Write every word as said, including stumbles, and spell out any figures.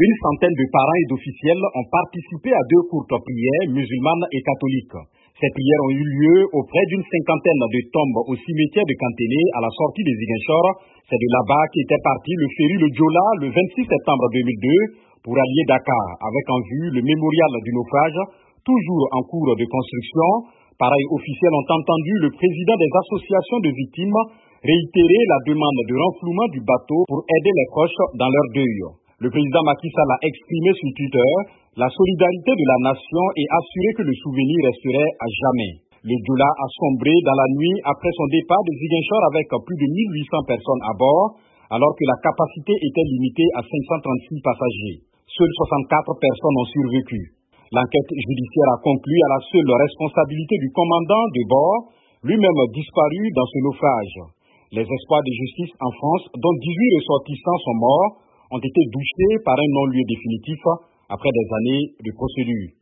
Une centaine de parents et d'officiels ont participé à deux courtes prières musulmanes et catholiques. Ces prières ont eu lieu auprès d'une cinquantaine de tombes au cimetière de Kanténé à la sortie des Ziguinchor. C'est de là-bas qu'était parti le ferry le Djola le vingt-six septembre deux mille deux pour allier Dakar avec en vue le mémorial du naufrage, toujours en cours de construction. Pareils officiels ont entendu le président des associations de victimes réitérer la demande de renflouement du bateau pour aider les proches dans leur deuil. Le président Macky Sall a exprimé sur Twitter la solidarité de la nation et assuré que le souvenir resterait à jamais. Le Djola a sombré dans la nuit après son départ de Ziguinchor avec plus de mille huit cents personnes à bord, alors que la capacité était limitée à cinq cent trente-six passagers. Seules soixante-quatre personnes ont survécu. L'enquête judiciaire a conclu à la seule responsabilité du commandant de bord, lui-même disparu dans ce naufrage. Les espoirs de justice en France, dont dix-huit ressortissants sont morts, ont été douchés par un non-lieu définitif après des années de procédure.